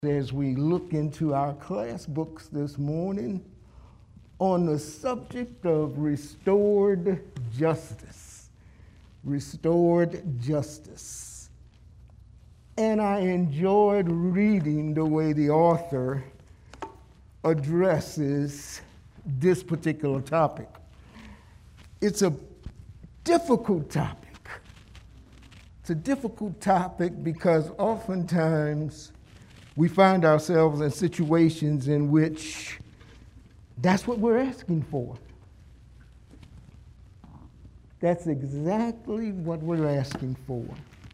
as we look into our class books this morning on the subject of restored justice. Restored justice. And I enjoyed reading the way the author addresses this particular topic. It's a difficult topic. It's a difficult topic because oftentimes we find ourselves in situations in which that's what we're asking for. That's exactly what we're asking for.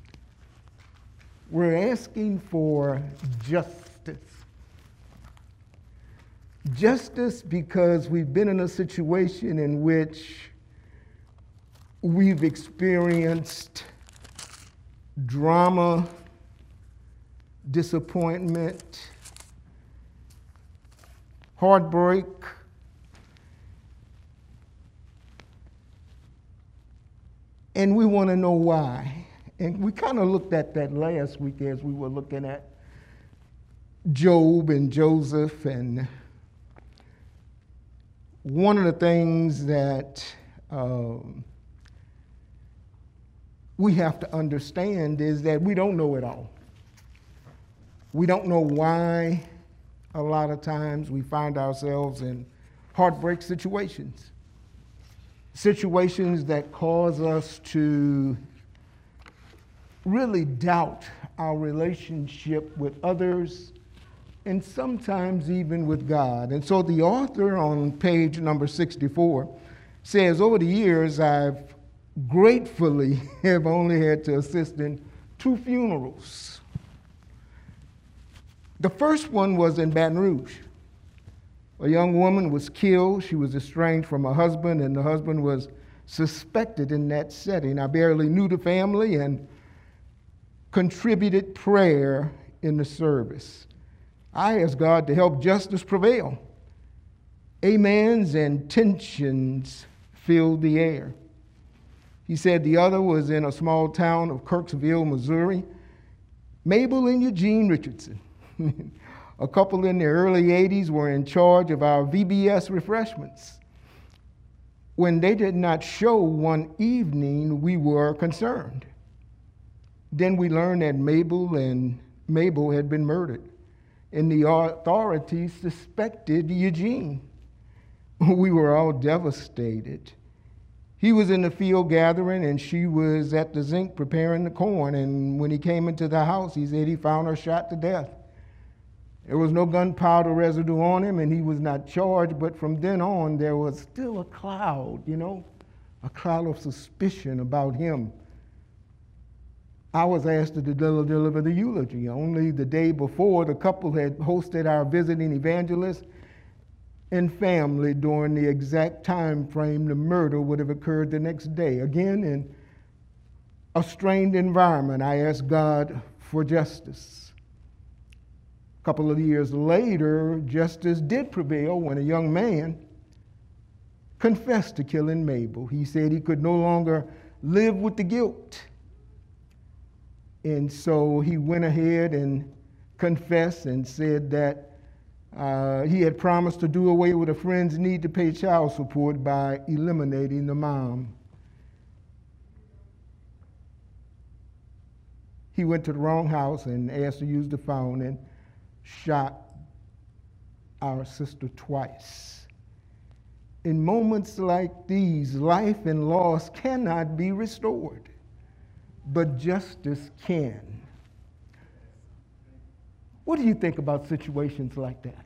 We're asking for justice. Justice because we've been in a situation in which we've experienced drama, disappointment, heartbreak, and we want to know why. And we kind of looked at that last week as we were looking at Job and Joseph. And one of the things that we have to understand is that we don't know it all. We don't know why a lot of times we find ourselves in heartbreak situations. Situations that cause us to really doubt our relationship with others and sometimes even with God. And so the author on page number 64 says, over the years, I've gratefully have only had to assist in 2 funerals. The first one was in Baton Rouge. A young woman was killed. She was estranged from her husband, and the husband was suspected in that setting. I barely knew the family and contributed prayer in the service. I asked God to help justice prevail. Amens and tensions filled the air. He said the other was in a small town of Kirksville, Missouri. Mabel and Eugene Richardson, a couple in their early 80s, were in charge of our VBS refreshments. When they did not show one evening, we were concerned. Then we learned that Mabel had been murdered, and the authorities suspected Eugene. We were all devastated. He was in the field gathering, and she was at the zinc preparing the corn. And when he came into the house, he said he found her shot to death. There was no gunpowder residue on him, and he was not charged. But from then on, there was still a cloud, a cloud of suspicion about him. I was asked to deliver the eulogy. Only the day before, the couple had hosted our visiting evangelist and family during the exact time frame the murder would have occurred the next day. Again, in a strained environment, I asked God for justice. A couple of years later, justice did prevail when a young man confessed to killing Mabel. He said he could no longer live with the guilt. And so he went ahead and confessed and said that he had promised to do away with a friend's need to pay child support by eliminating the mom. He went to the wrong house and asked to use the phone and shot our sister twice. In moments like these, life and loss cannot be restored, but justice can. What do you think about situations like that?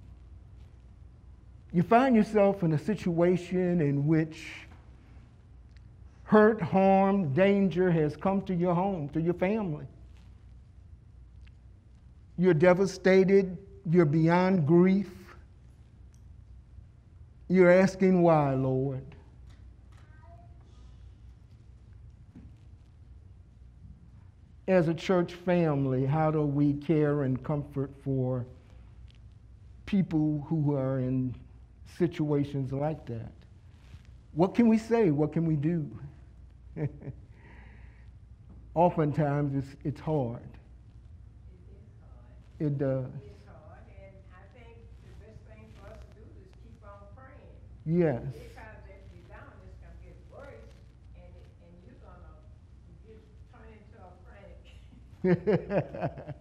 You find yourself in a situation in which hurt, harm, danger has come to your home, to your family. You're devastated. You're beyond grief. You're asking why, Lord? As a church family, how do we care and comfort for people who are in situations like that? What can we say? What can we do? Oftentimes it's hard. It does. It's hard, and I think the best thing for us to do is keep on praying. Yes. Because if you don't, it's gonna get worse, and you're gonna turn into a frantic.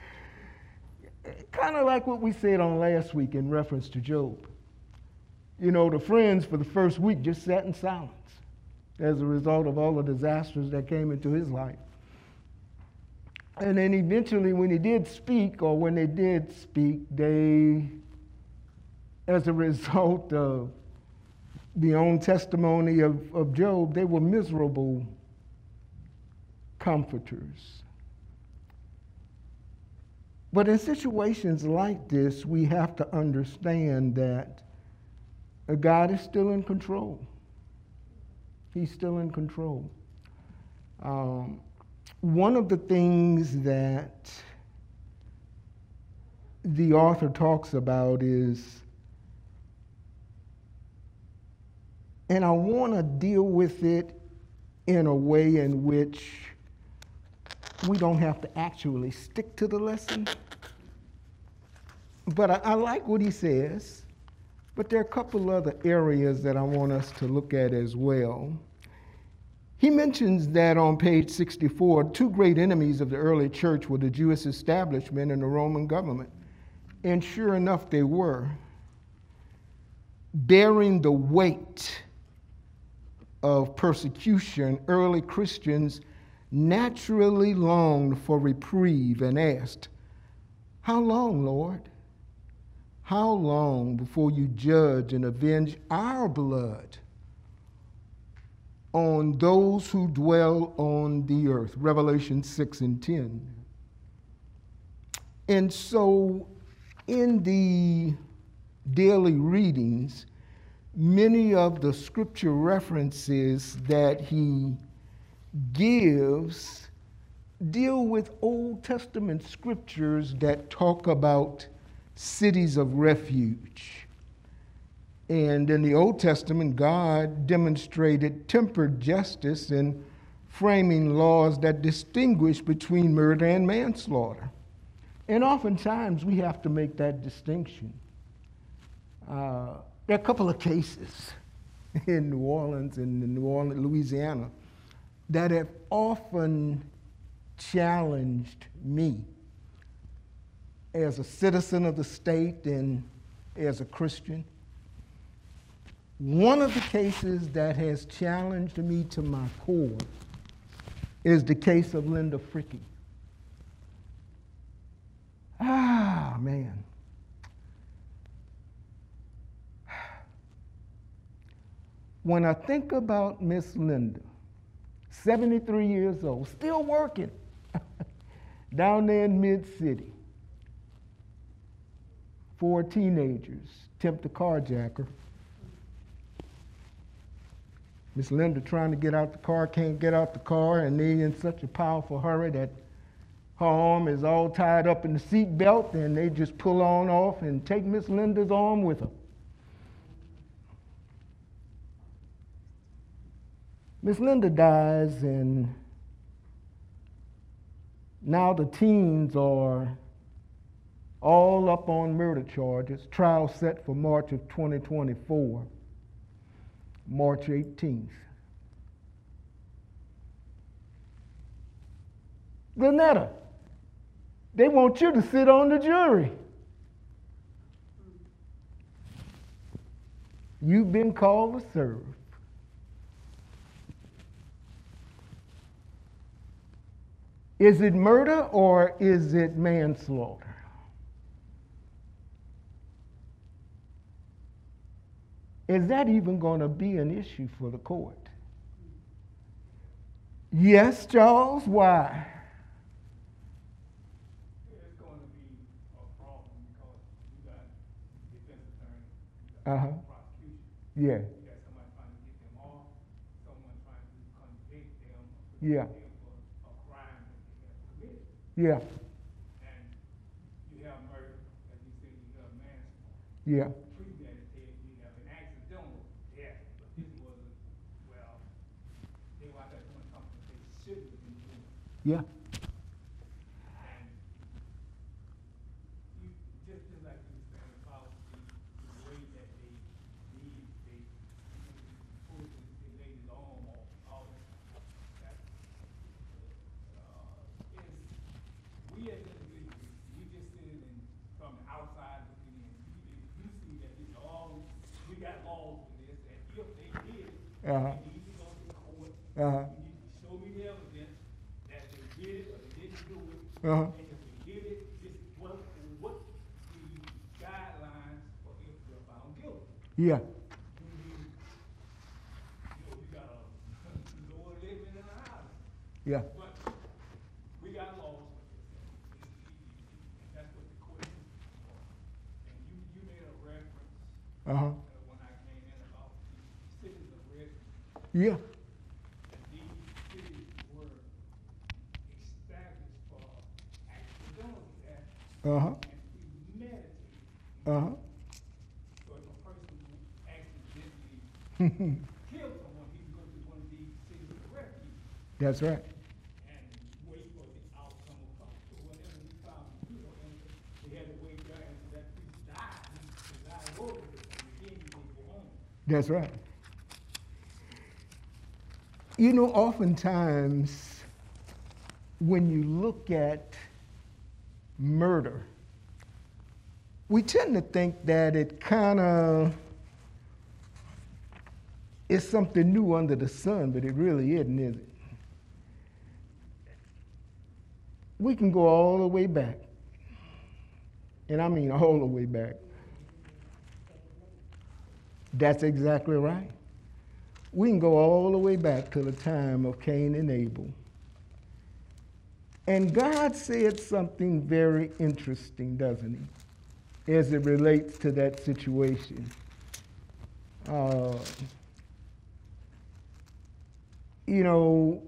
Kind of like what we said on last week in reference to Job. You know, the friends for the first week just sat in silence as a result of all the disasters that came into his life. And then eventually when he did speak, or when they did speak, they, as a result of the own testimony of Job, they were miserable comforters. But in situations like this, we have to understand that God is still in control. He's still in control. One of the things that the author talks about is, and I want to deal with it in a way in which we don't have to actually stick to the lesson. But I like what he says, but there are a couple other areas that I want us to look at as well. He mentions that on page 64, two great enemies of the early church were the Jewish establishment and the Roman government. And sure enough, they were. Bearing the weight of persecution, early Christians naturally longed for reprieve and asked, "How long, Lord? How long before you judge and avenge our blood on those who dwell on the earth?" Revelation 6 and 10. And so in the daily readings, many of the scripture references that he gives deal with Old Testament scriptures that talk about cities of refuge. And in the Old Testament, God demonstrated tempered justice in framing laws that distinguish between murder and manslaughter. And oftentimes we have to make that distinction. There are a couple of cases in New Orleans and in New Orleans, Louisiana, that have often challenged me as a citizen of the state and as a Christian. One of the cases that has challenged me to my core is the case of Linda Frickey. Ah, man. When I think about Miss Linda, 73 years old, still working down there in Mid-City, 4 teenagers attempt to carjack her. Miss Linda trying to get out the car, can't get out the car, and they in such a powerful hurry that her arm is all tied up in the seat belt, and they just pull on off and take Miss Linda's arm with her. Miss Linda dies, and now the teens are all up on murder charges. Trial set for March of 2024, March 18th. Glenetta, they want you to sit on the jury. You've been called to serve. Is it murder or is it manslaughter? Is that even going to be an issue for the court? Yes, Charles, why? It's going to be a problem because you got defense attorney, you got prosecution. Yeah. You got somebody trying to get them off, someone trying to convict them Yeah. for a crime that they have committed. Yeah. And you have murder, as you said, you have manslaughter. Yeah. Premeditated, you have an accidental death, but this wasn't, well, they were out there doing something they shouldn't have been doing. Yeah. And just like you were saying about the way that they pull the lady's arm off, all that. That is, we as individuals, we just sitting in from the outside looking in. You see that it's all, we got laws for this, and if they did it, Uh-huh. they need to go to court. Uh-huh. You need to show me the evidence that they did it or they didn't do it. Uh-huh. And if they did it, just what the guidelines for if they're found guilty. Yeah. You gotta lower living in the house. Yeah. But we got laws for this. And that's what the court is for. And you made a reference Uh-huh. when I came in about the cities of refuge. Yeah. And these cities were established for accidental death Uh-huh. and premeditated. Uh-huh. So if a person who accidentally killed someone, he can go to one of these cities of refuge That's right. and wait for the outcome of court. So whenever we found, and they had to wait there and that priest died, he died over it, and again he didn't go home. That's right. You know, oftentimes when you look at murder, we tend to think that it kind of is something new under the sun, but it really isn't, is it? We can go all the way back, and I mean all the way back. That's exactly right. We can go all the way back to the time of Cain and Abel. And God said something very interesting, doesn't he, as it relates to that situation. You know,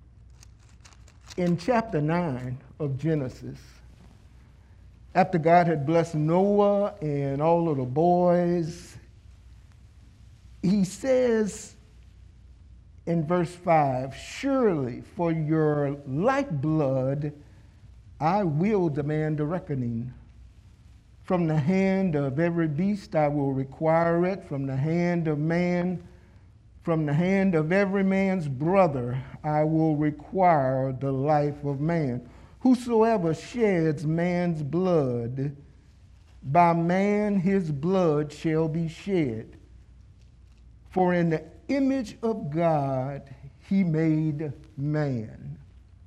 in chapter 9 of Genesis, after God had blessed Noah and all of the boys, he says in verse 5, surely for your lifeblood I will demand a reckoning. From the hand of every beast I will require it, from the hand of man, from the hand of every man's brother I will require the life of man. Whosoever sheds man's blood, by man his blood shall be shed. For in the image of God he made man.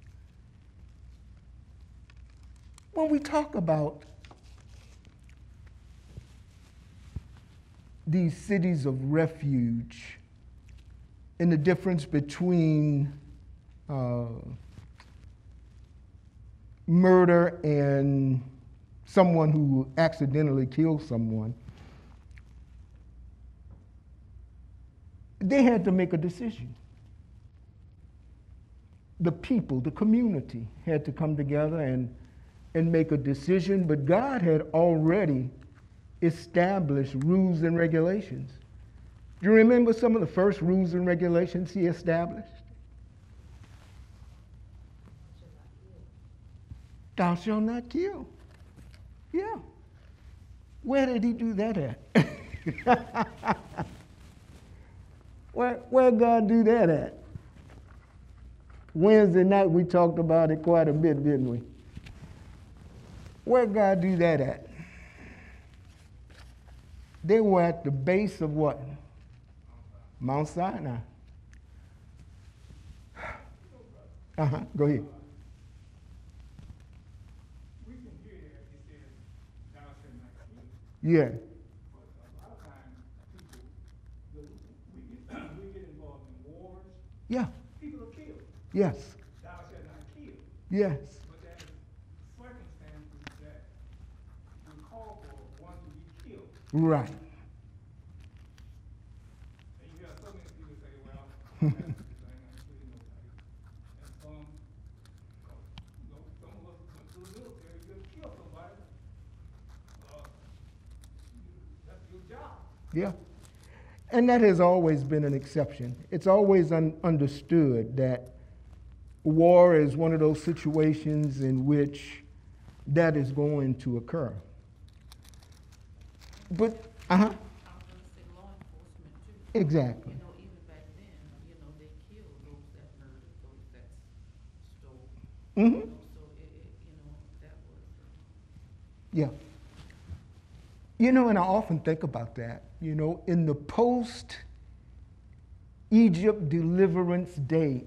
When we talk about these cities of refuge and the difference between murder and someone who accidentally kills someone, they had to make a decision. The people, the community had to come together and make a decision, but God had already established rules and regulations. Do you remember some of the first rules and regulations he established? Thou shalt not kill. Yeah. Where did he do that at? Where God do that at? Wednesday night we talked about it quite a bit, didn't we? Where God do that at? They were at the base of what? Mount Sinai. Go ahead. We can hear that it says, thou shalt not kill. Yeah. But a lot of times, people, we get involved in wars. Yeah. People are killed. Yes. Thou shalt not kill. Yes. But there's circumstances that will call for one to be killed. Right. And you hear so many people say, well, I'm not going to kill nobody. And some, some of us went to the military, you just kill somebody. That's your job. Yeah. And that has always been an exception. It's always understood that war is one of those situations in which that is going to occur. But, I was gonna say law enforcement too. exactly. You know, even back then, you know, they killed those that murdered, those that stole. Mm-hmm. You know, so you know, that was, Yeah. You know, and I often think about that, you know, in the post-Egypt deliverance days,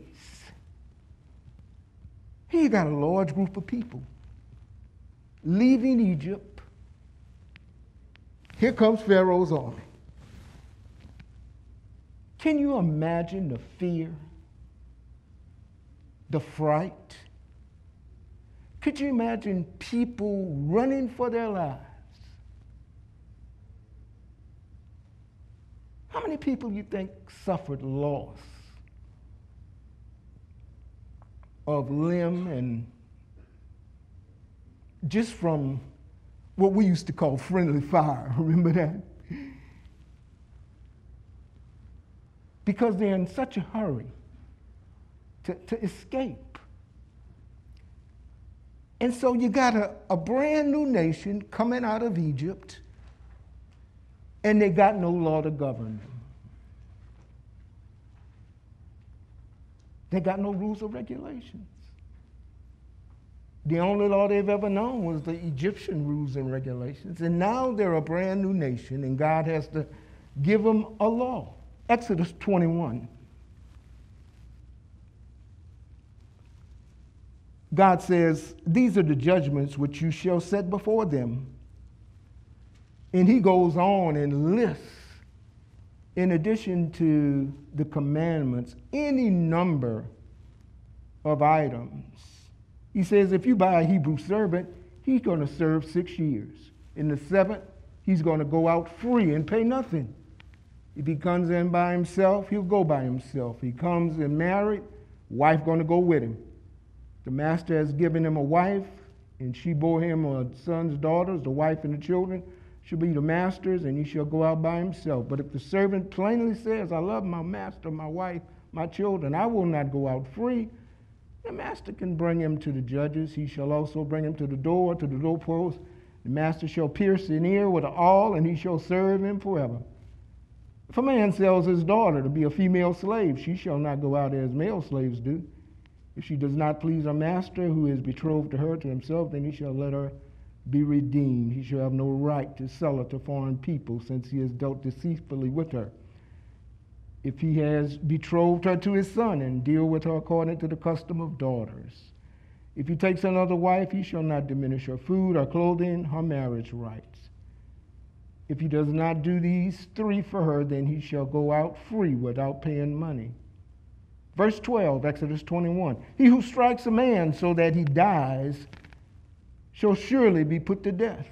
here you got a large group of people leaving Egypt. Here comes Pharaoh's army. Can you imagine the fear, the fright? Could you imagine people running for their lives? How many people you think suffered loss of limb and just from what we used to call friendly fire? Remember that? Because they're in such a hurry to escape. And so you got a brand new nation coming out of Egypt, and they got no law to govern them. They got no rules or regulations. The only law they've ever known was the Egyptian rules and regulations. And now they're a brand new nation, and God has to give them a law. Exodus 21. God says, "These are the judgments which you shall set before them." And he goes on and lists, in addition to the commandments, any number of items. He says if you buy a Hebrew servant, he's going to serve 6 years. In the 7th, he's going to go out free and pay nothing. If he comes in by himself, he'll go by himself. He comes in married, wife going to go with him. The master has given him a wife, and she bore him a son's daughters, the wife and the children shall be the master's, and he shall go out by himself. But if the servant plainly says, I love my master, my wife, my children, I will not go out free, the master can bring him to the judges. He shall also bring him to the door, to the doorpost. The master shall pierce an ear with an awl, and he shall serve him forever. If a man sells his daughter to be a female slave, she shall not go out as male slaves do. If she does not please her master, who is betrothed to her to himself, then he shall let her be redeemed. He shall have no right to sell her to foreign people, since he has dealt deceitfully with her. If he has betrothed her to his son, and deal with her according to the custom of daughters. If he takes another wife, he shall not diminish her food, her clothing, her marriage rights. If he does not do these 3 for her, then he shall go out free without paying money. Verse 12, Exodus 21. He who strikes a man so that he dies shall surely be put to death.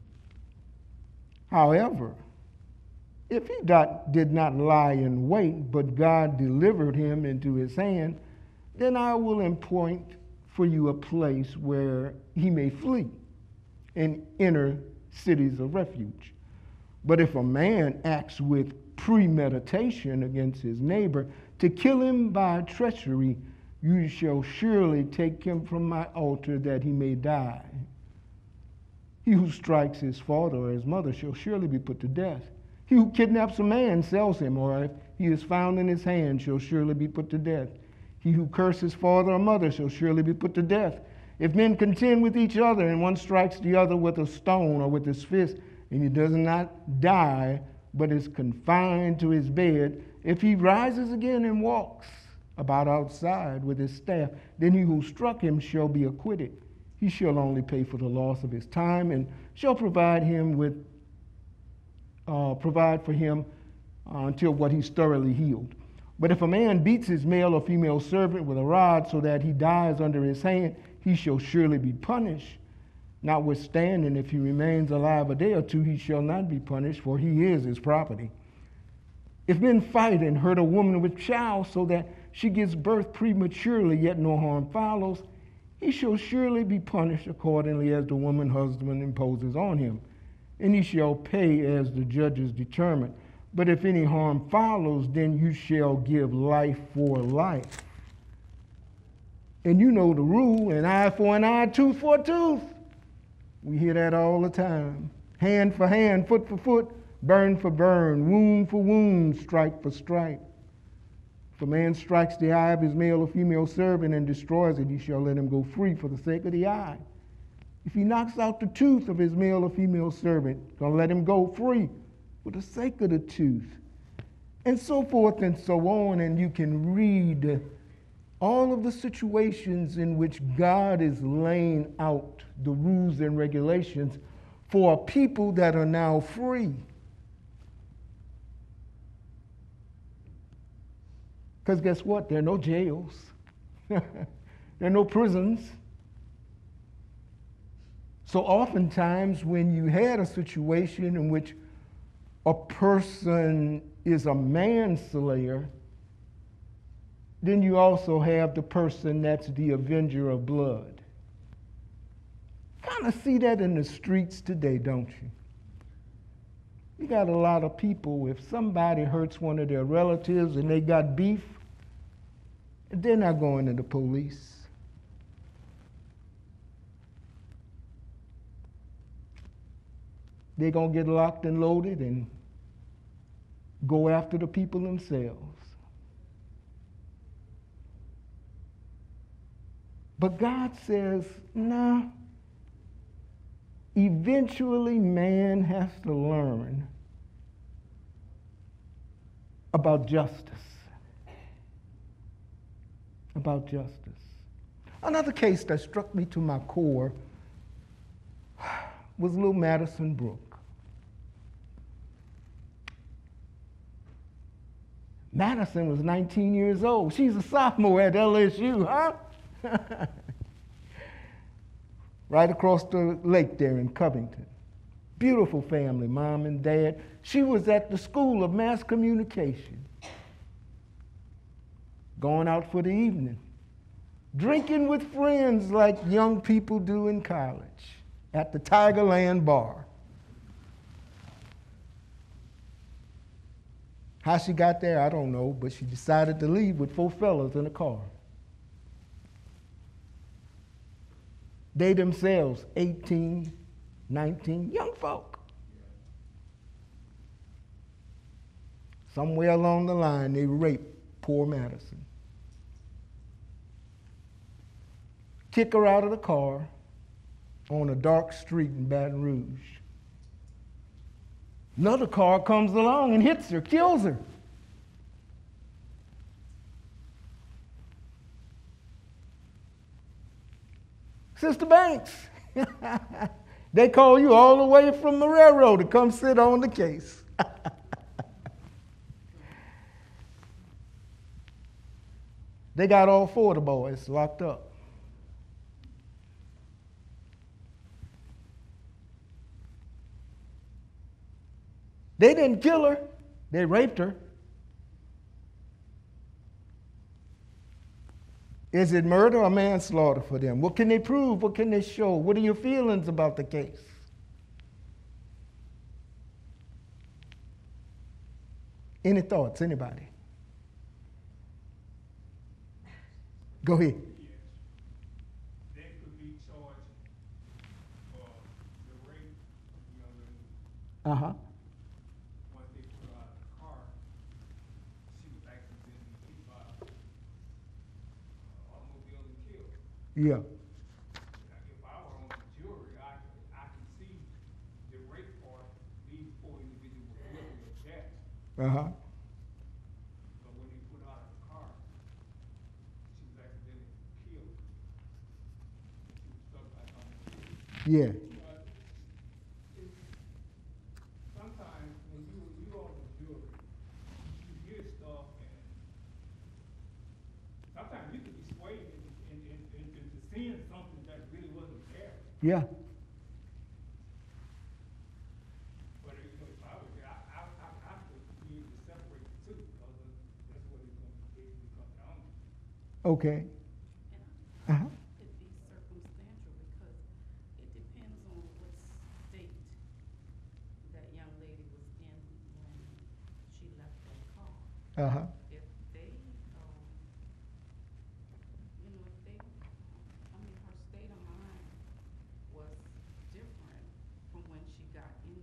However, if he did not lie in wait, but God delivered him into his hand, then I will appoint for you a place where he may flee and enter cities of refuge. But if a man acts with premeditation against his neighbor to kill him by treachery, you shall surely take him from my altar that he may die. He who strikes his father or his mother shall surely be put to death. He who kidnaps a man, sells him, or if he is found in his hand, shall surely be put to death. He who curses father or mother shall surely be put to death. If men contend with each other, and one strikes the other with a stone or with his fist, and he does not die, but is confined to his bed, if he rises again and walks about outside with his staff, then he who struck him shall be acquitted. He shall only pay for the loss of his time, and shall provide for him until what he's thoroughly healed. But if a man beats his male or female servant with a rod so that he dies under his hand, he shall surely be punished. Notwithstanding, if he remains alive a day or 2, he shall not be punished, for he is his property. If men fight and hurt a woman with child so that she gives birth prematurely, yet no harm follows, he shall surely be punished accordingly as the woman's husband imposes on him, and he shall pay as the judges determine. But if any harm follows, then you shall give life for life. And you know the rule, an eye for an eye, tooth for a tooth. We hear that all the time. Hand for hand, foot for foot, burn for burn, wound for wound, stripe for stripe. If a man strikes the eye of his male or female servant and destroys it, you shall let him go free for the sake of the eye. If he knocks out the tooth of his male or female servant, gonna let him go free for the sake of the tooth. And so forth and so on, and you can read all of the situations in which God is laying out the rules and regulations for a people that are now free. Because guess what? There are no jails. There are no prisons. So oftentimes when you had a situation in which a person is a manslayer, then you also have the person that's the avenger of blood. Kind of see that in the streets today, don't you? You got a lot of people, if somebody hurts one of their relatives and they got beef, they're not going to the police. They're going to get locked and loaded and go after the people themselves. But God says, no. Eventually, man has to learn about justice. About justice. Another case that struck me to my core was little Madison Brooke. Madison was 19 years old. She's a sophomore at LSU, huh? Right across the lake there in Covington. Beautiful family, mom and dad. She was at the School of Mass Communication, going out for the evening, drinking with friends like young people do in college at the Tigerland Bar. How she got there, I don't know, but she decided to leave with 4 fellas in a car. They themselves, 18, 19, young folk. Somewhere along the line, they raped poor Madison. Kick her out of the car on a dark street in Baton Rouge. Another car comes along and hits her, kills her. Sister Banks, they call you all the way from the railroad to come sit on the case. They got all 4 of the boys locked up. They didn't kill her, they raped her. Is it murder or manslaughter for them? What can they prove? What can they show? What are your feelings about the case? Any thoughts, anybody? Go ahead. They could be charged for the rape of the young lady. Uh-huh. Once they put her out of the car, she was accidentally hit by an automobile and killed. Yeah. Now, if I were on the jury, I can see the rape part, these 4 individuals were guilty of that. Uh-huh. But when they put her out of the car, she was accidentally killed. She was stuck back on the wheel. Yeah. Sometimes when you on the jury, you hear stuff, and sometimes you could be swayed into seeing something that really wasn't there. Yeah. But if I was there, I could be able to separate the two, because that's what it's going to basically come down to. Okay. And Uh-huh. it be circumstantial because it depends on what state that young lady was in when she left that car. Uh-huh. If they, if they, her state of mind was different from when she got in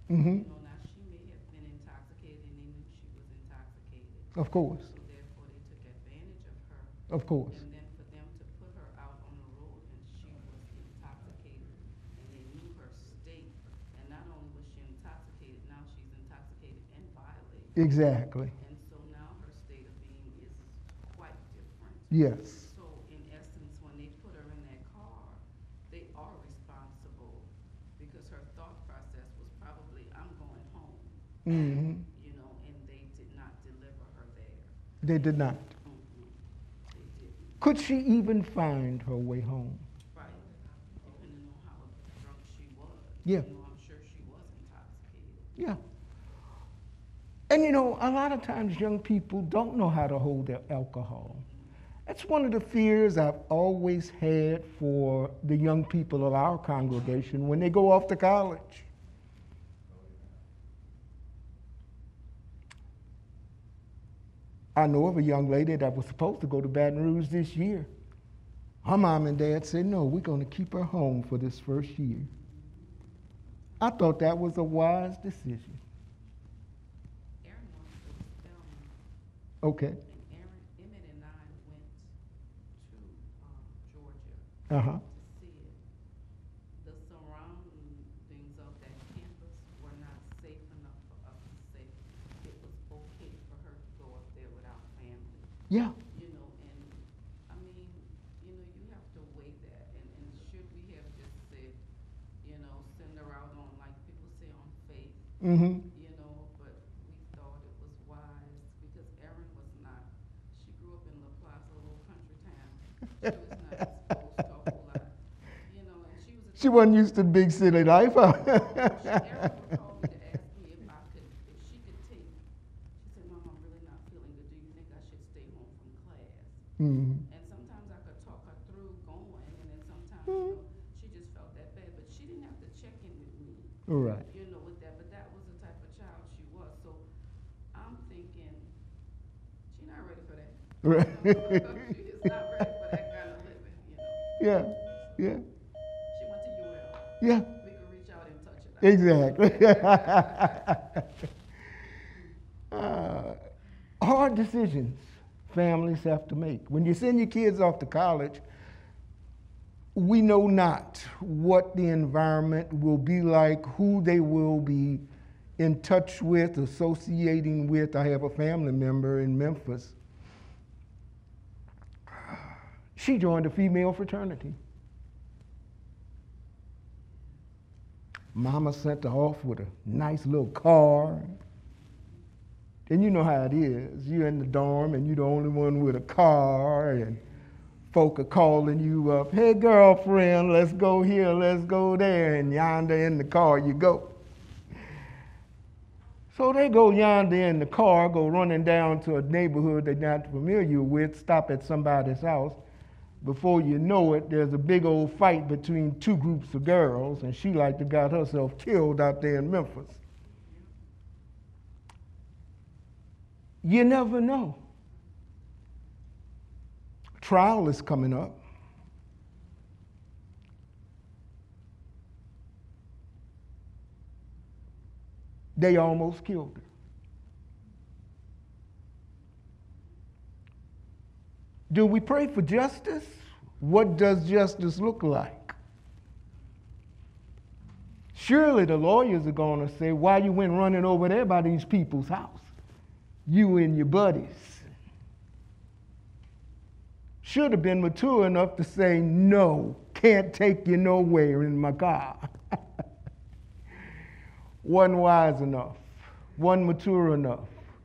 Mm-hmm. You know, now she may have been intoxicated and they knew she was intoxicated. Of course. So therefore they took advantage of her. Of course. And then for them to put her out on the road and she was intoxicated and they knew her state. And not only was she intoxicated, now she's intoxicated and violated. Exactly. And so now her state of being is quite different. Yes. So in essence, when they put her in that car, they are responsible because her thought process was probably, I'm going home. Mm-hmm. You know, and they did not deliver her there. They did not. They didn't. Could she even find her way home? Right. Depending on how drunk she was. Yeah. You know, I'm sure she was intoxicated. Yeah. And you know, a lot of times young people don't know how to hold their alcohol. That's one of the fears I've always had for the young people of our congregation when they go off to college. I know of a young lady that was supposed to go to Baton Rouge this year. Her mom and dad said, no, we're going to keep her home for this first year. I thought that was a wise decision. Aaron wanted to go to Spelman. Okay. And Emmett and I went to Georgia Uh-huh. to see it. The surroundings of that campus were not safe enough for us to say it was okay for her to go up there without family. Yeah. You know, and I mean, you know, you have to weigh that. And should we have just said, you know, send her out on, like people say, on faith? Mm-hmm. You know, but we thought it was wise because Erin was not, she grew up in La Plaza, a little country town. She was not exposed to a whole lot, you know, and she was a. She wasn't used to big city life, huh? Erin would call me to ask me if she could take, she said, Mom, I'm really not feeling good. Do you think I should stay home from class? Mm-hmm. And sometimes I could talk her through going, and then sometimes, you know, she just felt that bad, but she didn't have to check in with me. All right. You know, with that, but that was the type of child she was. So I'm thinking, she's not ready for that. Right. She is not ready for that kind of living, you know. Yeah. Yeah. She went to UL. Yeah. We could reach out and touch it out. Exactly. Hard decisions families have to make. When you send your kids off to college, we know not what the environment will be like, who they will be in touch with, associating with. I have a family member in Memphis. She joined a female fraternity. Mama sent her off with a nice little car. And you know how it is. You're in the dorm and you're the only one with a car, and folk are calling you up, hey girlfriend, let's go here, let's go there, and yonder in the car you go. So they go yonder in the car, go running down to a neighborhood they're not familiar with, stop at somebody's house. Before you know it, there's a big old fight between two groups of girls, and she like to got herself killed out there in Memphis. You never know. Trial is coming up. They almost killed her. Do we pray for justice? What does justice look like? Surely the lawyers are going to say, why you went running over there by these people's house? You and your buddies. Should have been mature enough to say, no, can't take you nowhere in my car. Wasn't wise enough. Wasn't mature enough.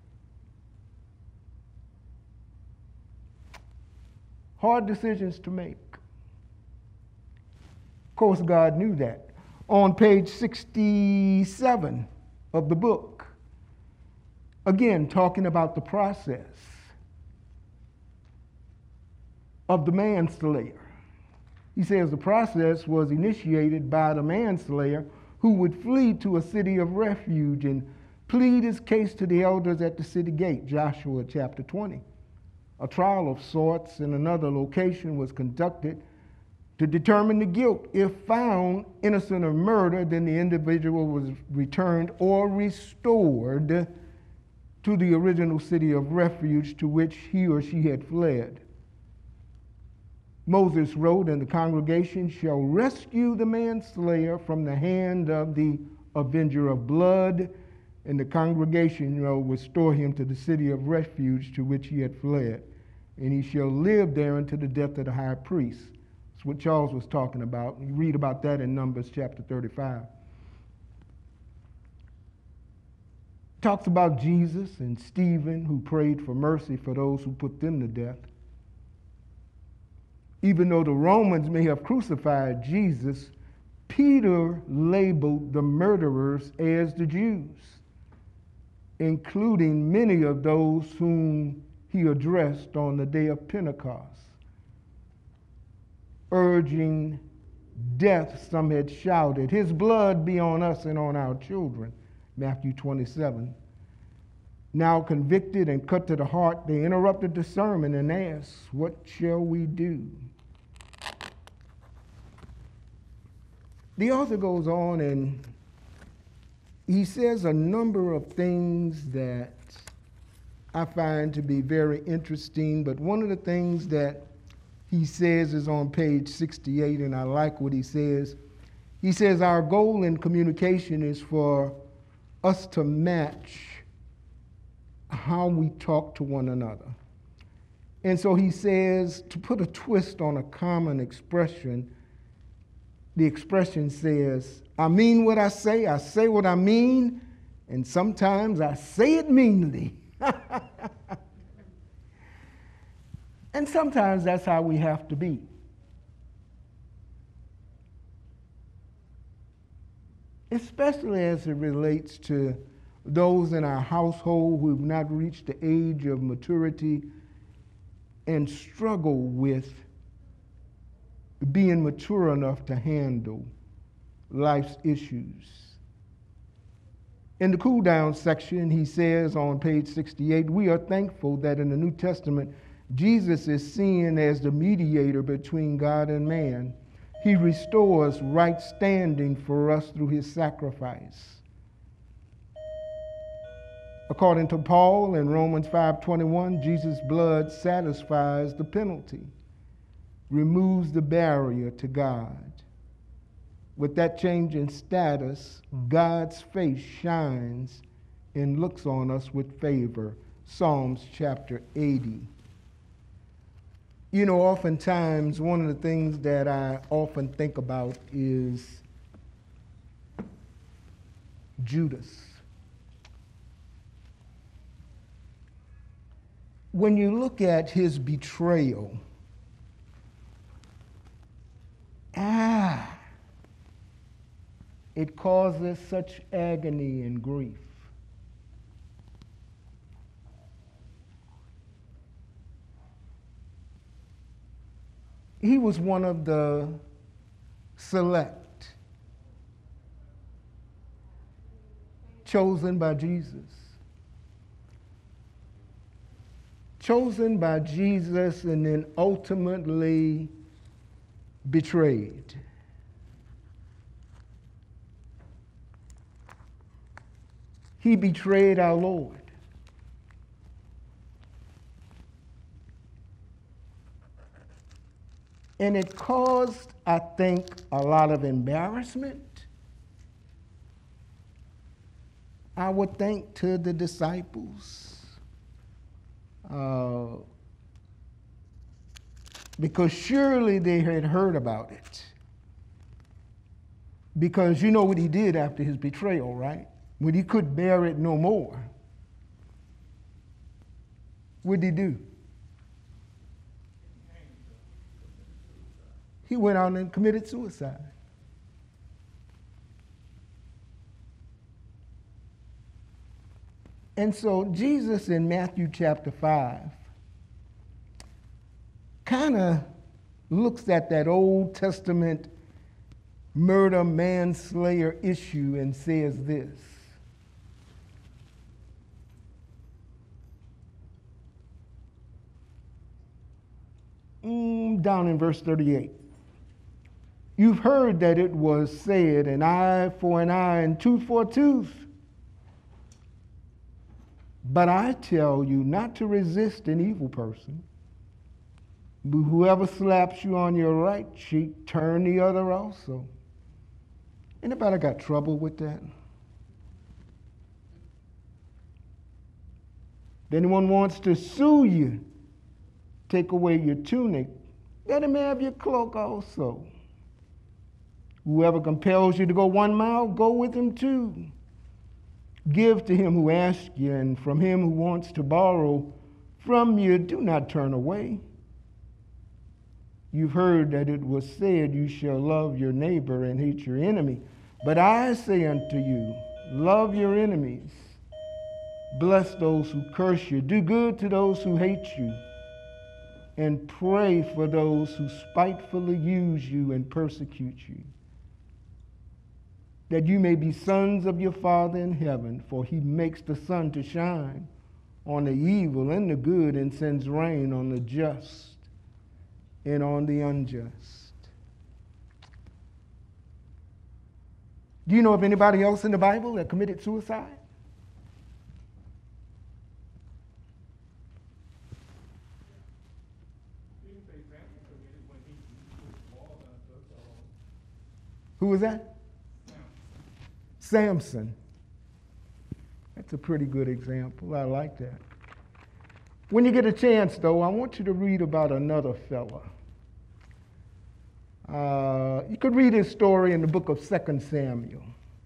Hard decisions to make. Of course, God knew that. On page 67 of the book, again, talking about the process of the manslayer. He says the process was initiated by the manslayer who would flee to a city of refuge and plead his case to the elders at the city gate, Joshua chapter 20. A trial of sorts in another location was conducted to determine the guilt. If found innocent of murder, then the individual was returned or restored to the original city of refuge to which he or she had fled. Moses wrote, and the congregation shall rescue the manslayer from the hand of the avenger of blood, and the congregation will restore him to the city of refuge to which he had fled. And he shall live there until the death of the high priest. That's what Charles was talking about. You read about that in Numbers chapter 35. Talks about Jesus and Stephen, who prayed for mercy for those who put them to death. Even though the Romans may have crucified Jesus, Peter labeled the murderers as the Jews, including many of those whom he addressed on the day of Pentecost. Urging death, some had shouted, "His blood be on us and on our children," Matthew 27. Now convicted and cut to the heart, they interrupted the sermon and asked, "What shall we do?" The author goes on and he says a number of things that I find to be very interesting, but one of the things that he says is on page 68, and I like what he says. He says, our goal in communication is for us to match how we talk to one another. And so he says, to put a twist on a common expression, the expression says, I mean what I say what I mean, and sometimes I say it meanly. And sometimes that's how we have to be. Especially as it relates to those in our household who have not reached the age of maturity and struggle with being mature enough to handle life's issues. In the cool down section, he says on page 68, we are thankful that in the New Testament, Jesus is seen as the mediator between God and man. He restores right standing for us through his sacrifice. According to Paul in Romans 5:21, Jesus' blood satisfies the penalty, removes the barrier to God. With that change in status, God's face shines and looks on us with favor. Psalms chapter 80. You know, oftentimes, one of the things that I often think about is Judas. When you look at his betrayal, it causes such agony and grief. He was one of the select, chosen by Jesus. Chosen by Jesus and then ultimately betrayed. He betrayed our Lord. And it caused, I think, a lot of embarrassment, I would think, to the disciples. Because surely they had heard about it. Because you know what he did after his betrayal, right? When he could bear it no more, what did he do? He went out and committed suicide. And so Jesus in Matthew chapter 5 kind of looks at that Old Testament murder, manslayer issue and says this. Down in verse 38. You've heard that it was said, an eye for an eye and tooth for a tooth. But I tell you not to resist an evil person. But whoever slaps you on your right cheek, turn the other also. Anybody got trouble with that? If anyone wants to sue you, take away your tunic, let him have your cloak also. Whoever compels you to go 1 mile, go with him 2. Give to him who asks you, and from him who wants to borrow from you, do not turn away. You've heard that it was said, you shall love your neighbor and hate your enemy. But I say unto you, love your enemies. Bless those who curse you. Do good to those who hate you. And pray for those who spitefully use you and persecute you, that you may be sons of your Father in heaven, for he makes the sun to shine on the evil and the good, and sends rain on the just and on the unjust. Do you know of anybody else in the Bible that committed suicide? Who was that? Samson. That's a pretty good example. I like that. When you get a chance, though, I want you to read about another fella. You could read his story in the book of 2 Samuel.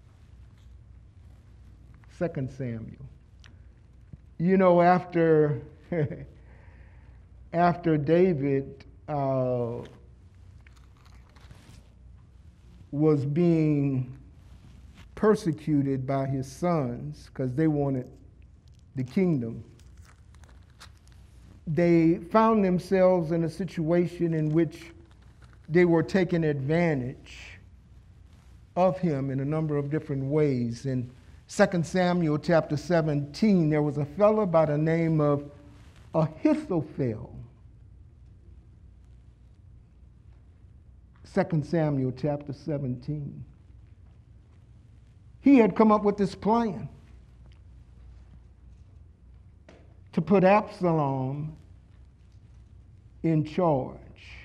2 Samuel. You know, after David was being persecuted by his sons because they wanted the kingdom, they found themselves in a situation in which they were taking advantage of him in a number of different ways. In 2 Samuel chapter 17, there was a fellow by the name of Ahithophel. 2 Samuel chapter 17. He had come up with this plan to put Absalom in charge.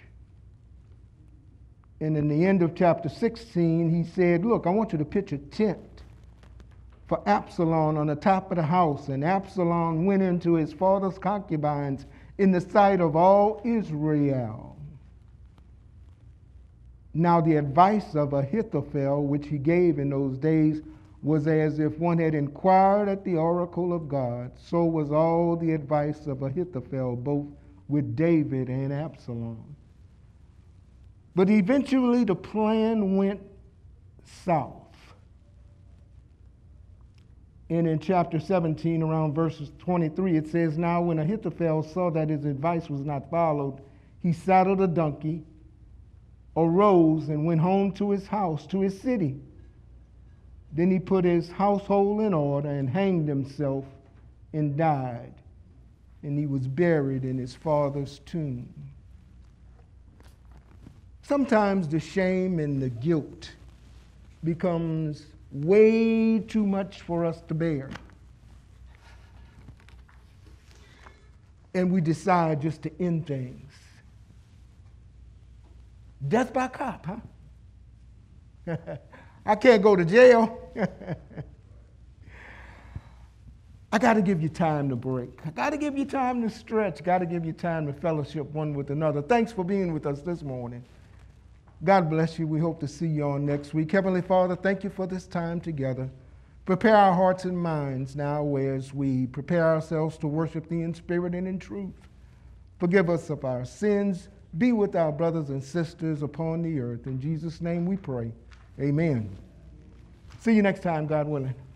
And in the end of chapter 16, he said, look, I want you to pitch a tent for Absalom on the top of the house. And Absalom went into his father's concubines in the sight of all Israel. Now the advice of Ahithophel, which he gave in those days, was as if one had inquired at the oracle of God. So was all the advice of Ahithophel, both with David and Absalom. But eventually the plan went south. And in chapter 17, around verses 23, it says, now when Ahithophel saw that his advice was not followed, he saddled a donkey, arose, and went home to his house, to his city. Then he put his household in order and hanged himself and died. And he was buried in his father's tomb. Sometimes the shame and the guilt becomes way too much for us to bear. And we decide just to end things. Death by cop, huh? I can't go to jail. I got to give you time to break. I got to give you time to stretch. Got to give you time to fellowship one with another. Thanks for being with us this morning. God bless you. We hope to see you on next week. Heavenly Father, thank you for this time together. Prepare our hearts and minds now as we prepare ourselves to worship thee in spirit and in truth. Forgive us of our sins. Be with our brothers and sisters upon the earth. In Jesus' name we pray. Amen. See you next time, God willing.